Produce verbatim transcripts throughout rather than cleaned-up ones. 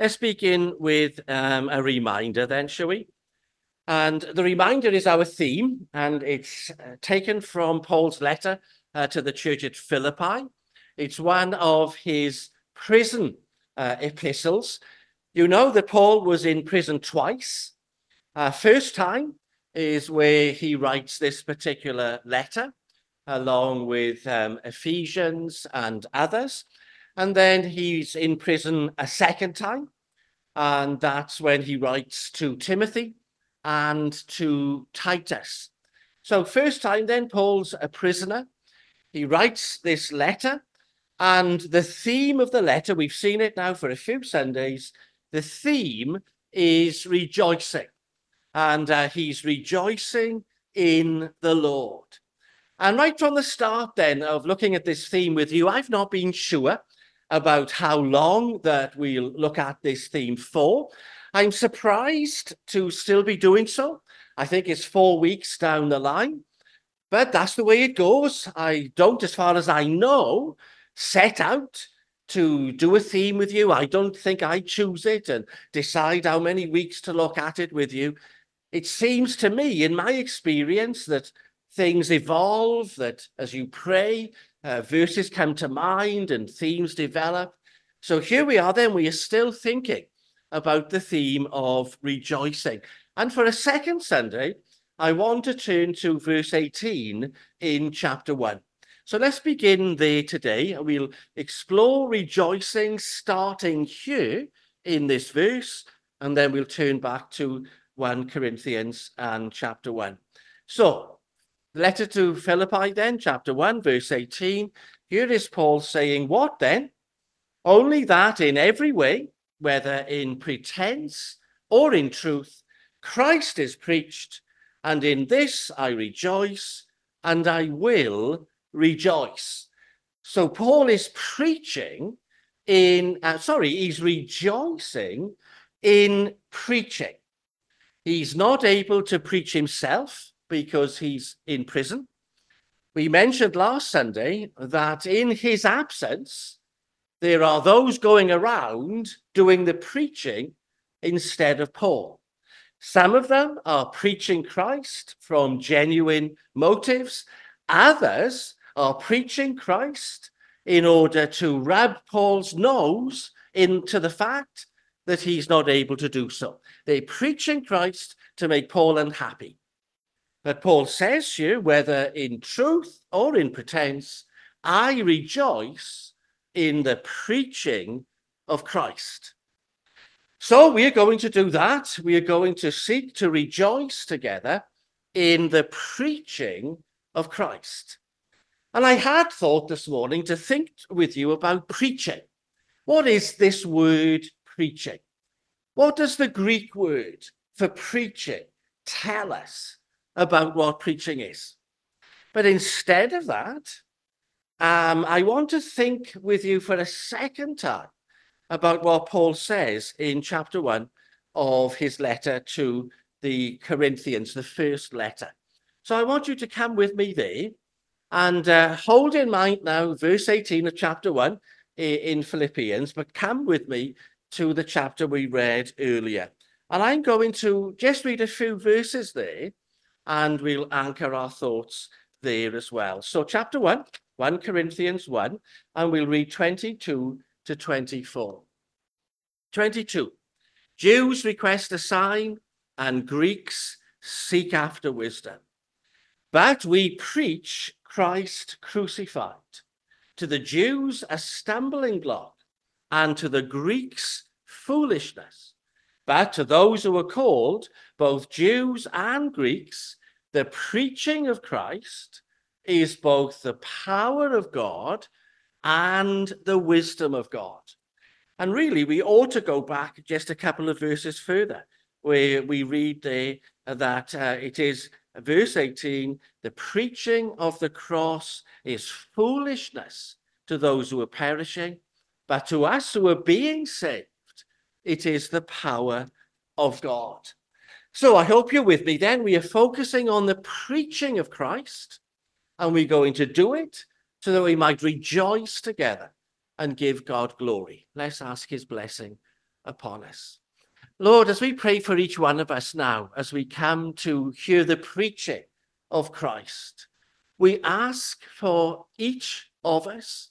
Let's begin with um, a reminder then, shall we? And the reminder is our theme, and it's uh, taken from Paul's letter uh, to the church at Philippi. It's one of his prison uh, epistles. You know that Paul was in prison twice. Uh, first time is where he writes this particular letter, along with um, Ephesians and others. And then he's in prison a second time, and that's when he writes to Timothy and to Titus. So first time then, Paul's a prisoner. He writes this letter, and the theme of the letter, we've seen it now for a few Sundays, the theme is rejoicing. And uh, he's rejoicing in the Lord. And right from the start then of looking at this theme with you, I've not been sure about how long that we'll look at this theme for. I'm surprised to still be doing so. I think it's four weeks down the line, but that's the way it goes. I don't, as far as I know, set out to do a theme with you. I don't think I choose it and decide how many weeks to look at it with you. It seems to me, in my experience, that things evolve, that as you pray, uh, verses come to mind and themes develop. So here we are then, we are still thinking about the theme of rejoicing. And for a second Sunday, I want to turn to verse eighteen in chapter one. So let's begin there today. We'll explore rejoicing starting here in this verse, and then we'll turn back to First Corinthians and chapter one. So, letter to Philippi then, chapter one, verse eighteen. Here is Paul saying, what then? Only that in every way, whether in pretense or in truth, Christ is preached, and in this I rejoice, and I will rejoice. So Paul is preaching in, uh, sorry, he's rejoicing in preaching. He's not able to preach himself because he's in prison. We mentioned last Sunday that in his absence, there are those going around doing the preaching instead of Paul. Some of them are preaching Christ from genuine motives. Others are preaching Christ in order to rub Paul's nose into the fact that he's not able to do so. They're preaching Christ to make Paul unhappy. But Paul says here, whether in truth or in pretense, I rejoice in the preaching of Christ. So we are going to do that. We are going to seek to rejoice together in the preaching of Christ. And I had thought this morning to think with you about preaching. What is this word preaching? What does the Greek word for preaching tell us about what preaching is? But instead of that, um, I want to think with you for a second time about what Paul says in chapter one of his letter to the Corinthians, the first letter. So I want you to come with me there and uh, hold in mind now verse eighteen of chapter one in Philippians, but come with me to the chapter we read earlier. And I'm going to just read a few verses there, and we'll anchor our thoughts there as well. So chapter one, First Corinthians one, and we'll read twenty-two to twenty-four. twenty-two. Jews request a sign, and Greeks seek after wisdom. But we preach Christ crucified. To the Jews, a stumbling block, and to the Greeks, foolishness. But to those who are called, both Jews and Greeks, the preaching of Christ is both the power of God and the wisdom of God. And really, we ought to go back just a couple of verses further, where we read there that uh, it is verse eighteen, the preaching of the cross is foolishness to those who are perishing, but to us who are being saved, it is the power of God. So I hope you're with me then. We are focusing on the preaching of Christ, and we're going to do it so that we might rejoice together and give God glory. Let's ask his blessing upon us. Lord, as we pray for each one of us now, as we come to hear the preaching of Christ, we ask for each of us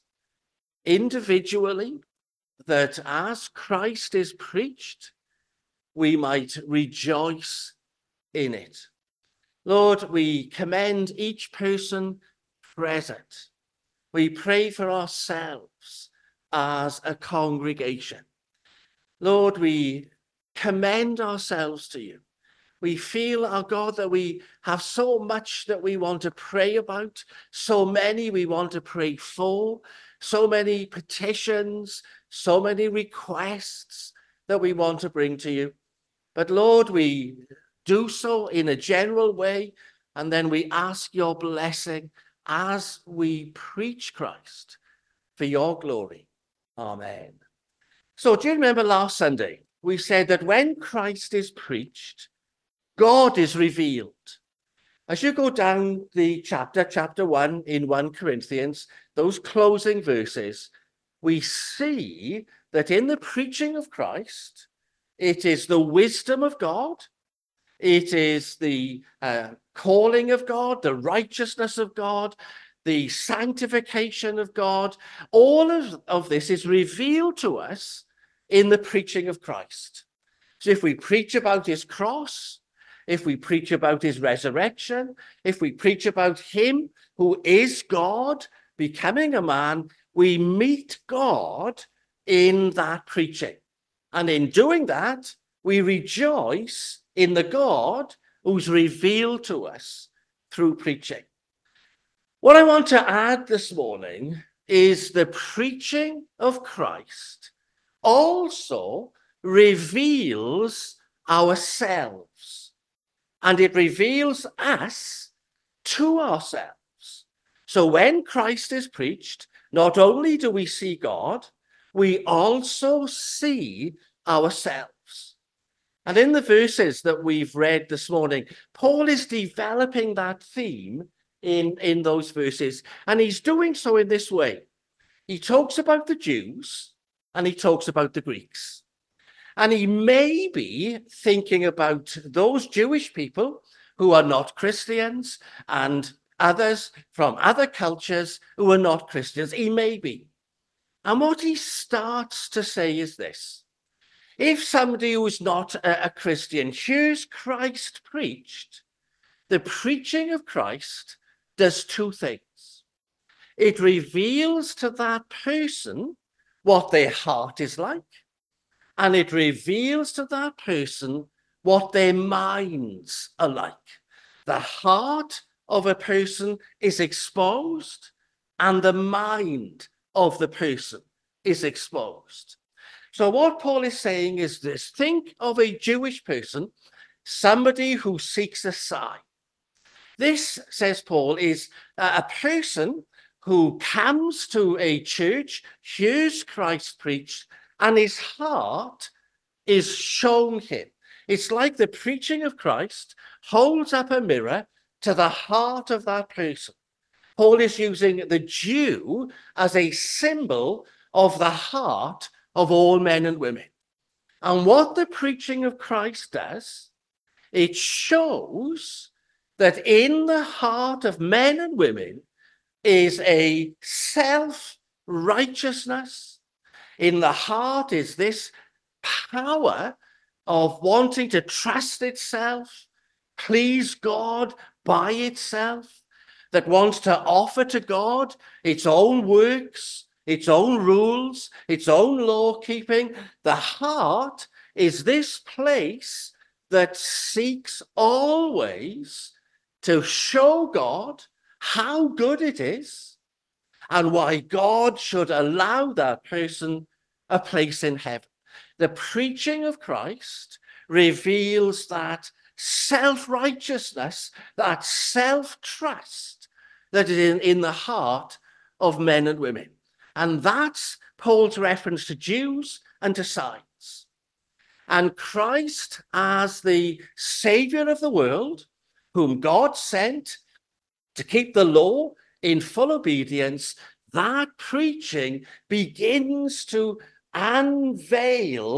individually that as Christ is preached, we might rejoice in it. Lord, we commend each person present. We pray for ourselves as a congregation. Lord, we commend ourselves to you. We feel, our God, that we have so much that we want to pray about, so many we want to pray for, so many petitions, so many requests that we want to bring to you. But Lord, we do so in a general way, and then we ask your blessing as we preach Christ for your glory. Amen. So do you remember last Sunday, we said that when Christ is preached, God is revealed. As you go down the chapter, chapter one in First Corinthians, those closing verses, we see that in the preaching of Christ, it is the wisdom of God, it is the uh, calling of God, the righteousness of God, the sanctification of God. All of, of this is revealed to us in the preaching of Christ. So if we preach about his cross, if we preach about his resurrection, if we preach about him who is God becoming a man, we meet God in that preaching. And in doing that, we rejoice in the God who's revealed to us through preaching. What I want to add this morning is the preaching of Christ also reveals ourselves, and it reveals us to ourselves. So when Christ is preached, not only do we see God, we also see ourselves. And in the verses that we've read this morning, Paul is developing that theme in, in those verses, and he's doing so in this way. He talks about the Jews and he talks about the Greeks. And he may be thinking about those Jewish people who are not Christians and others from other cultures who are not Christians. He may be. And what he starts to say is this. If somebody who is not a, a Christian hears Christ preached, the preaching of Christ does two things. It reveals to that person what their heart is like, and it reveals to that person what their minds are like. The heart of a person is exposed, and the mind of the person is exposed. So what Paul is saying is this. Think of a Jewish person, somebody who seeks a sign. This, says Paul, is a person who comes to a church, hears Christ preached, and his heart is shown him. It's like the preaching of Christ holds up a mirror to the heart of that person. Paul is using the Jew as a symbol of the heart of all men and women. And what the preaching of Christ does, it shows that in the heart of men and women is a self-righteousness. In the heart is this power of wanting to trust itself, please God by itself, that wants to offer to God its own works, its own rules, its own law keeping. The heart is this place that seeks always to show God how good it is and why God should allow that person a place in heaven. The preaching of Christ reveals that self-righteousness, that self-trust that is in, in the heart of men and women. And that's Paul's reference to Jews and to signs. And Christ, as the Savior of the world, whom God sent to keep the law in full obedience, that preaching begins to unveil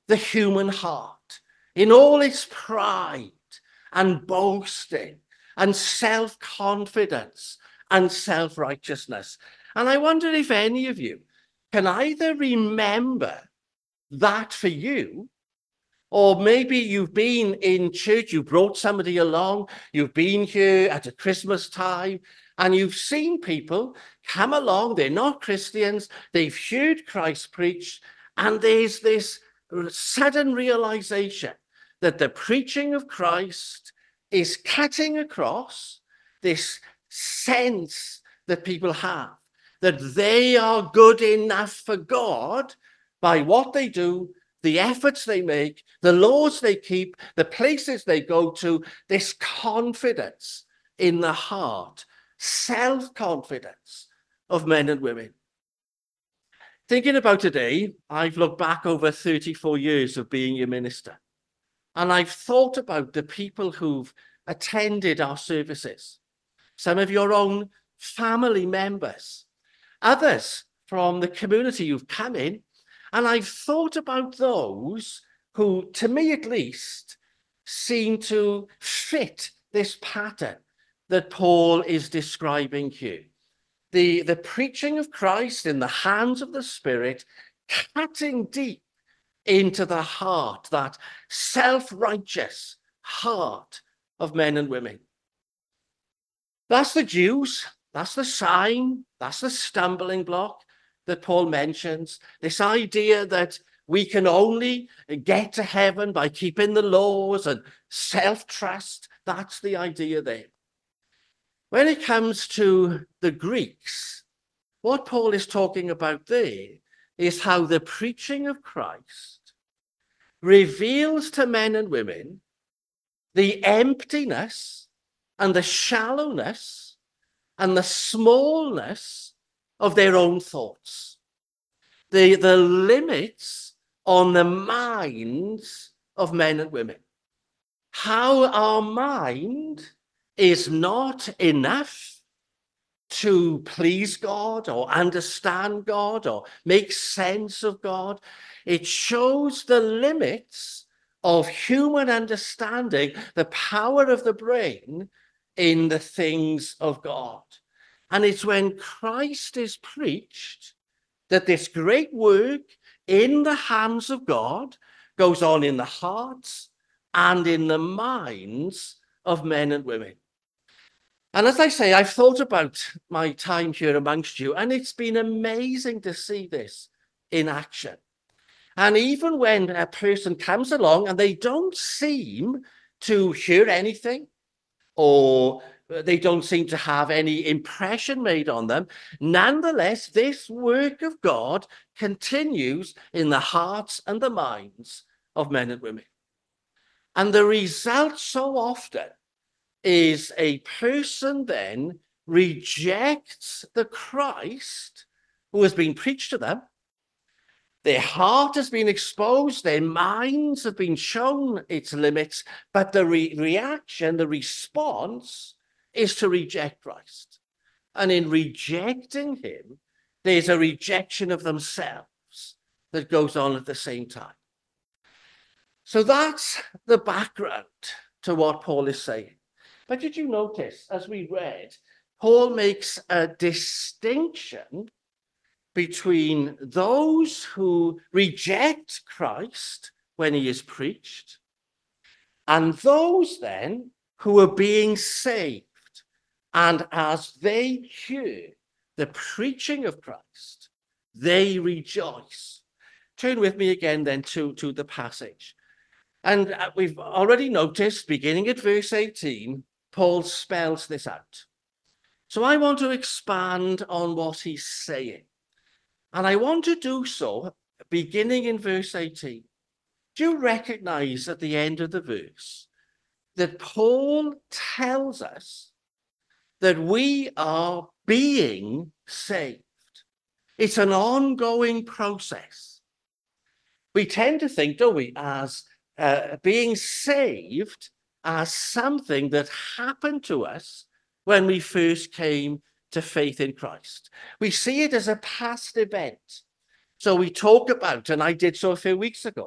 the human heart in all its pride and boasting and self-confidence and self-righteousness. And I wonder if any of you can either remember that for you, or maybe you've been in church, you brought somebody along, you've been here at a Christmas time, and you've seen people come along, they're not Christians, they've heard Christ preached, and there's this sudden realization that the preaching of Christ is cutting across this sense that people have, that they are good enough for God by what they do, the efforts they make, the laws they keep, the places they go to, this confidence in the heart, self-confidence of men and women. Thinking about today, I've looked back over thirty-four years of being a minister, and I've thought about the people who've attended our services. Some of your own family members, others from the community who've come in, and I've thought about those who, to me at least, seem to fit this pattern that Paul is describing here. The, the preaching of Christ in the hands of the Spirit, cutting deep into the heart, that self-righteous heart of men and women. That's the Jews, that's the sign, that's the stumbling block that Paul mentions, this idea that we can only get to heaven by keeping the laws and self-trust. That's the idea there. When it comes to the Greeks, what Paul is talking about there is how the preaching of Christ reveals to men and women the emptiness and the shallowness and the smallness of their own thoughts, the, the limits on the minds of men and women. How our mind is not enough to please God or understand God or make sense of God. It shows the limits of human understanding, the power of the brain in the things of God. And it's when Christ is preached that this great work in the hands of God goes on in the hearts and in the minds of men and women. And as I say, I've thought about my time here amongst you, and it's been amazing to see this in action. And even when a person comes along and they don't seem to hear anything, or they don't seem to have any impression made on them, nonetheless, this work of God continues in the hearts and the minds of men and women. And the result so often is a person then rejects the Christ who has been preached to them. Their heart has been exposed, their minds have been shown its limits, but the re- reaction, the response is to reject Christ. And in rejecting him, there's a rejection of themselves that goes on at the same time. So that's the background to what Paul is saying. But did you notice, as we read, Paul makes a distinction between those who reject Christ when he is preached and those then who are being saved. And as they hear the preaching of Christ, they rejoice. Turn with me again then to, to the passage. And we've already noticed, beginning at verse eighteen, Paul spells this out. So I want to expand on what he's saying. And I want to do so beginning in verse eighteen. Do you recognize at the end of the verse that Paul tells us that we are being saved? It's an ongoing process. We tend to think, don't we, as uh, being saved as something that happened to us when we first came to faith in Christ. We see it as a past event. So we talk about, and I did so a few weeks ago,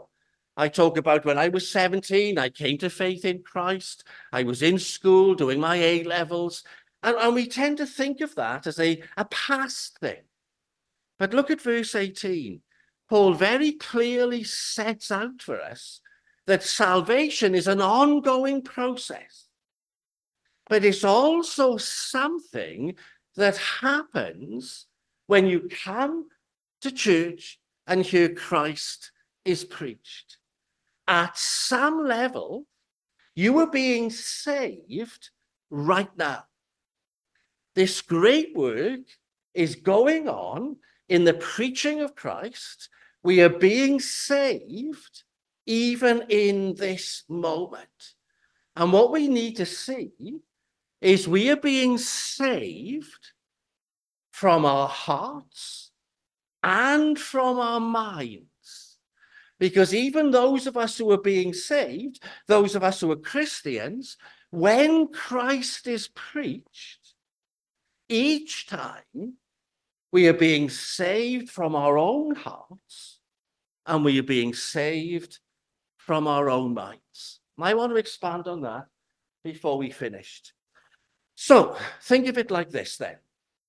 I talk about when I was seventeen, I came to faith in Christ. I was in school doing my A levels. And, and we tend to think of that as a, a past thing. But look at verse eighteen. Paul very clearly sets out for us that salvation is an ongoing process. But it's also something that happens when you come to church and hear Christ is preached. At some level, you are being saved right now. This great work is going on in the preaching of Christ. We are being saved even in this moment. And what we need to see is we are being saved from our hearts and from our minds. Because even those of us who are being saved, those of us who are Christians, when Christ is preached, each time we are being saved from our own hearts and we are being saved from our own minds. And I want to expand on that before we finished. So think of it like this then.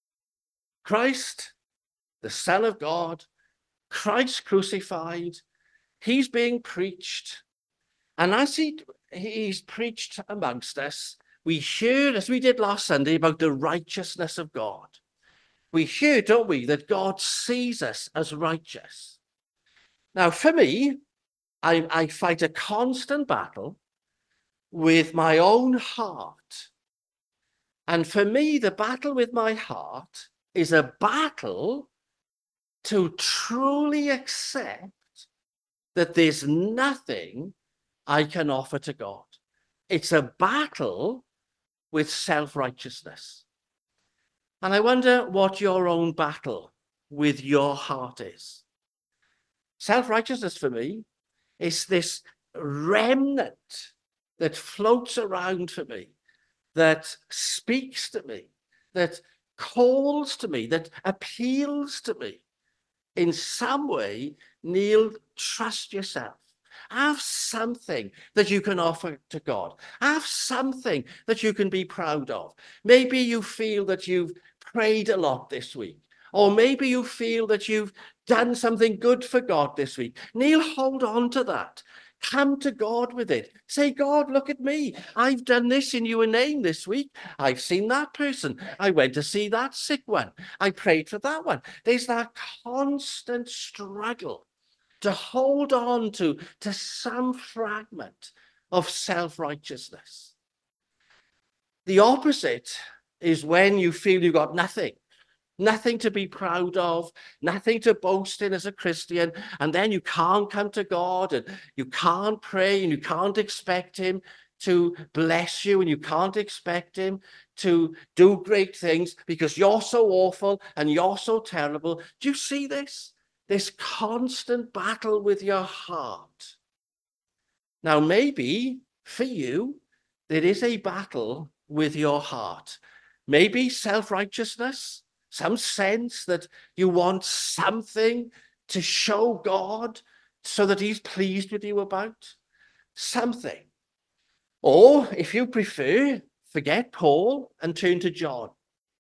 Christ, the Son of God, Christ crucified, he's being preached. And as he, he's preached amongst us, we hear, as we did last Sunday, about the righteousness of God. We hear, don't we, that God sees us as righteous. Now, for me, I, I fight a constant battle with my own heart. And for me, the battle with my heart is a battle to truly accept that there's nothing I can offer to God. It's a battle with self-righteousness. And I wonder what your own battle with your heart is. Self-righteousness for me is this remnant that floats around for me, that speaks to me, that calls to me, that appeals to me. In some way, Neil, trust yourself. Have something that you can offer to God. Have something that you can be proud of. Maybe you feel that you've prayed a lot this week. Or maybe you feel that you've done something good for God this week. Neil, hold on to that. Come to God with it. Say, God, look at me. I've done this in your name this week. I've seen that person. I went to see that sick one. I prayed for that one. There's that constant struggle to hold on to, to some fragment of self-righteousness. The opposite is when you feel you've got nothing. Nothing to be proud of, nothing to boast in as a Christian, and then you can't come to God and you can't pray and you can't expect him to bless you and you can't expect him to do great things because you're so awful and you're so terrible. Do you see this? This constant battle with your heart. Now, maybe for you, there is a battle with your heart. Maybe self-righteousness, some sense that you want something to show God so that he's pleased with you about. Something. Or, if you prefer, forget Paul and turn to John.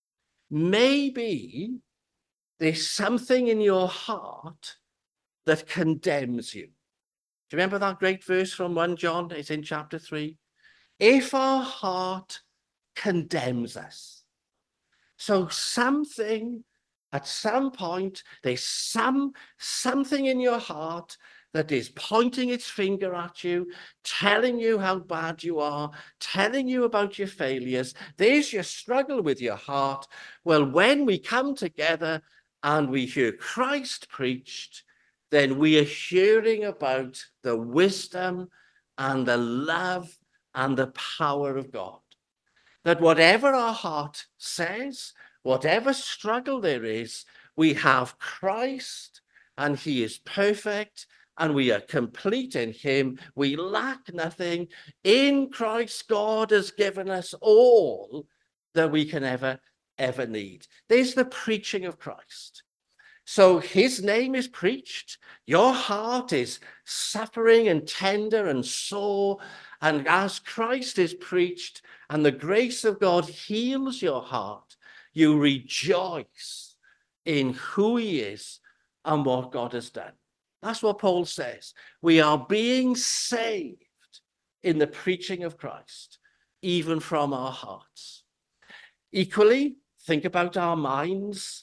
Maybe there's something in your heart that condemns you. Do you remember that great verse from First John? It's in chapter three. If our heart condemns us. So something, at some point, there's some something in your heart that is pointing its finger at you, telling you how bad you are, telling you about your failures. There's your struggle with your heart. Well, when we come together and we hear Christ preached, then we are hearing about the wisdom and the love and the power of God. That whatever our heart says, whatever struggle there is, we have Christ and he is perfect and we are complete in him. We lack nothing. In Christ, God has given us all that we can ever, ever need. There's the preaching of Christ. So his name is preached. Your heart is suffering and tender and sore. And as Christ is preached and the grace of God heals your heart, you rejoice in who he is and what God has done. That's what Paul says. We are being saved in the preaching of Christ, even from our hearts. Equally, think about our minds.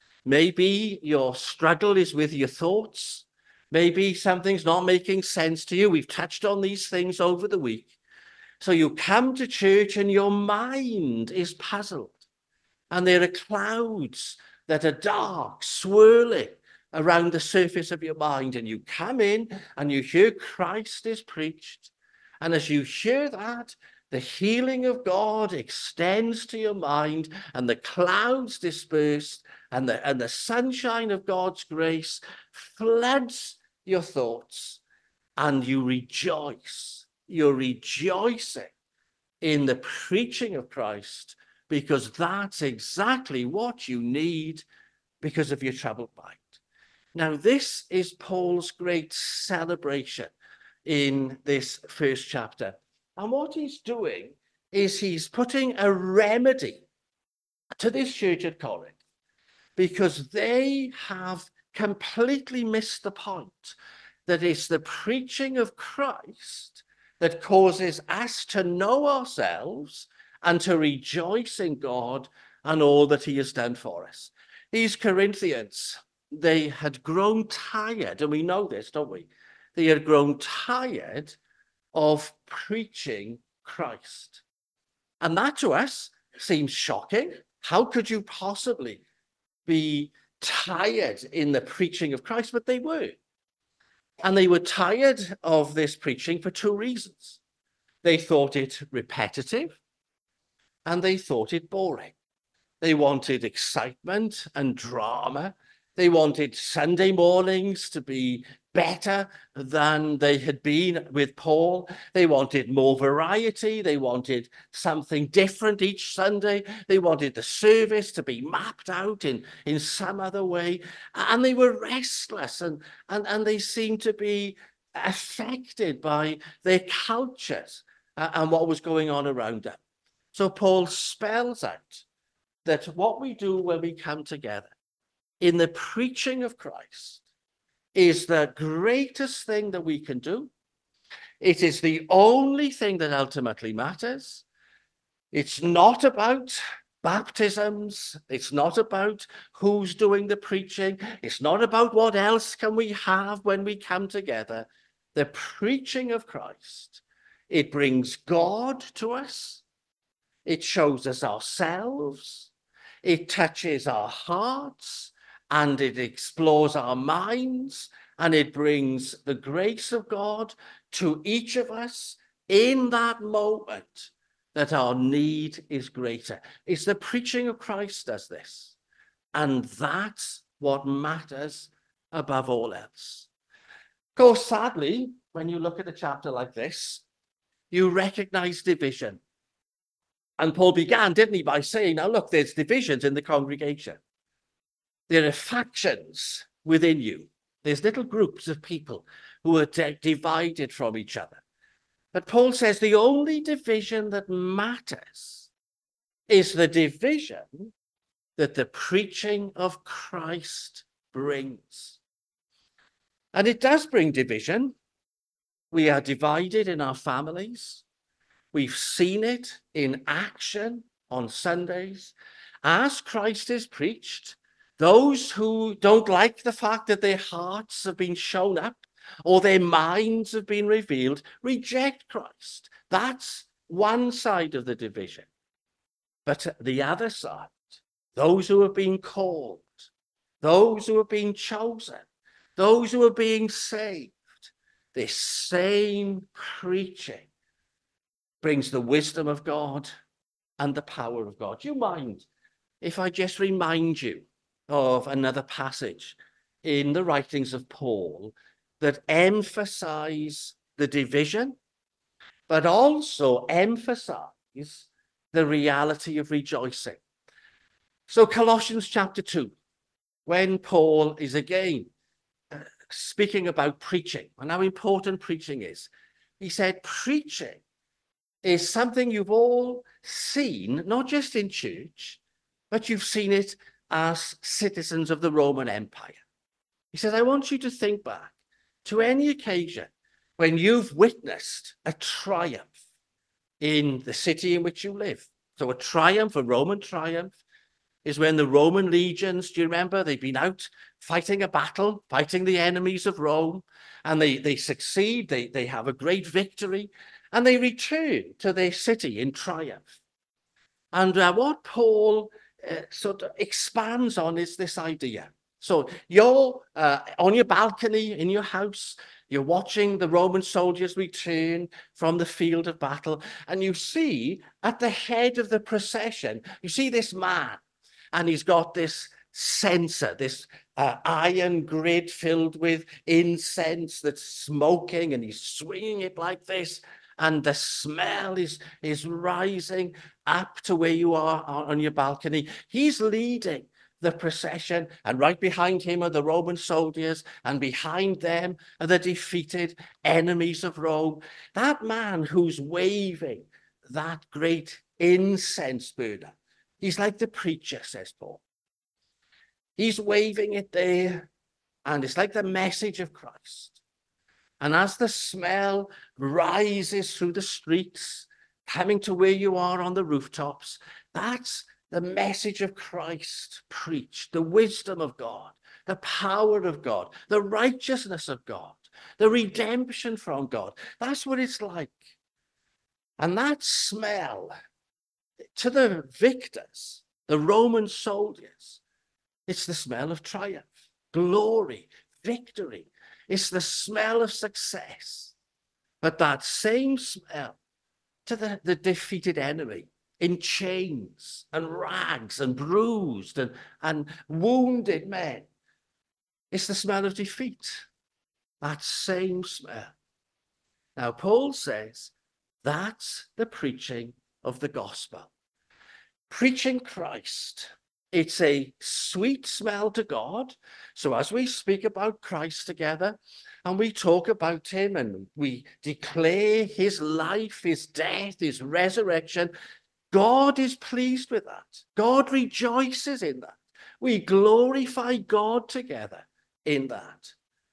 Maybe your struggle is with your thoughts. Maybe something's not making sense to you. We've touched on these things over the week. So you come to church and your mind is puzzled. And there are clouds that are dark, swirling around the surface of your mind. And you come in and you hear Christ is preached. And as you hear that, the healing of God extends to your mind and the clouds disperse and the, and the sunshine of God's grace floods your thoughts and you rejoice. You're rejoicing in the preaching of Christ because that's exactly what you need because of your troubled mind. Now, this is Paul's great celebration in this first chapter. And what he's doing is he's putting a remedy to this church at Corinth because they have completely missed the point that it's the preaching of Christ that causes us to know ourselves and to rejoice in God and all that he has done for us. These Corinthians, they had grown tired, and we know this, don't we? They had grown tired of preaching Christ. And that to us seems shocking. How could you possibly be tired in the preaching of Christ? But they were. And they were tired of this preaching for two reasons. They thought it repetitive and they thought it boring. They wanted excitement and drama. They wanted Sunday mornings to be better than they had been with Paul. They wanted more variety. They wanted something different each Sunday. They wanted the service to be mapped out in, in some other way. And they were restless and, and, and they seemed to be affected by their cultures and what was going on around them. So Paul spells out that what we do when we come together in the preaching of Christ is the greatest thing that we can do. It is the only thing that ultimately matters. It's not about baptisms. It's not about who's doing the preaching. It's not about what else can we have when we come together. The preaching of Christ, it brings God to us. It shows us ourselves. It touches our hearts and it explores our minds and it brings the grace of God to each of us in that moment that our need is greater. It's the preaching of Christ does this. And that's what matters above all else. Of course, sadly, when you look at a chapter like this, you recognize division. And Paul began, didn't he, by saying, now look, there's divisions in the congregation. There are factions within you. There's little groups of people who are de- divided from each other. But Paul says the only division that matters is the division that the preaching of Christ brings. And it does bring division. We are divided in our families. We've seen it in action on Sundays. As Christ is preached, those who don't like the fact that their hearts have been shown up or their minds have been revealed reject Christ. That's one side of the division. But the other side, those who have been called, those who have been chosen, those who are being saved, this same preaching brings the wisdom of God and the power of God. Do you mind if I just remind you of another passage in the writings of Paul that emphasize the division, but also emphasize the reality of rejoicing? So Colossians chapter two, when Paul is again uh, speaking about preaching and how important preaching is. He said, preaching is something you've all seen, not just in church, but you've seen it as citizens of the Roman Empire. He says, I want you to think back to any occasion when you've witnessed a triumph in the city in which you live. So a triumph, a Roman triumph, is when the Roman legions, do you remember, they've been out fighting a battle, fighting the enemies of Rome, and they, they succeed, they, they have a great victory, and they return to their city in triumph. And uh, what Paul uh, sort of expands on is this idea. So you're uh, on your balcony in your house, you're watching the Roman soldiers return from the field of battle, and you see at the head of the procession, you see this man, and he's got this censer, this uh, iron grid filled with incense that's smoking, and he's swinging it like this, and the smell is, is rising up to where you are on your balcony. He's leading the procession, and right behind him are the Roman soldiers, and behind them are the defeated enemies of Rome. That man who's waving that great incense burner, he's like the preacher, says Paul. He's waving it there, and it's like the message of Christ. And as the smell rises through the streets, coming to where you are on the rooftops, that's the message of Christ preached, the wisdom of God, the power of God, the righteousness of God, the redemption from God. That's what it's like. And that smell, to the victors, the Roman soldiers, it's the smell of triumph, glory, victory. It's the smell of success. But that same smell to the, the defeated enemy, in chains and rags and bruised and, and wounded men, it's the smell of defeat. That same smell. Now, Paul says that's the preaching of the gospel. Preaching Christ. It's a sweet smell to God. So as we speak about Christ together and we talk about him and we declare his life, his death, his resurrection, God is pleased with that. God rejoices in that. We glorify God together in that.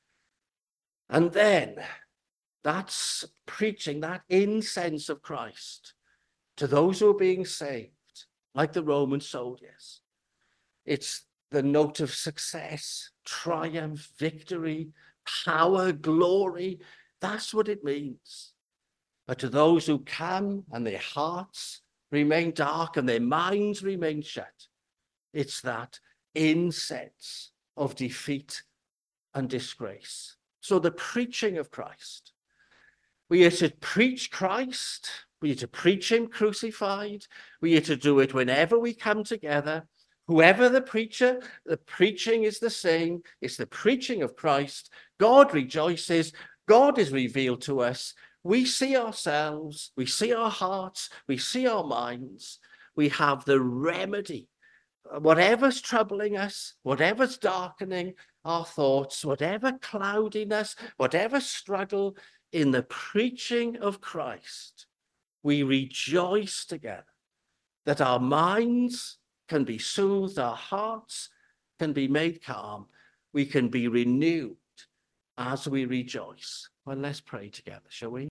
And then that's preaching that incense of Christ to those who are being saved, like the Roman soldiers. It's the note of success, triumph, victory, power, glory. That's what it means. But to those who come and their hearts remain dark and their minds remain shut, it's that incense of defeat and disgrace. So the preaching of Christ. We are to preach Christ. We are to preach him crucified. We are to do it whenever we come together. Whoever the preacher, the preaching is the same. It's the preaching of Christ. God rejoices. God is revealed to us. We see ourselves. We see our hearts. We see our minds. We have the remedy. Whatever's troubling us, whatever's darkening our thoughts, whatever cloudiness, whatever struggle, in the preaching of Christ, we rejoice together that our minds can be soothed, our hearts can be made calm, we can be renewed as we rejoice. Well, let's pray together, shall we?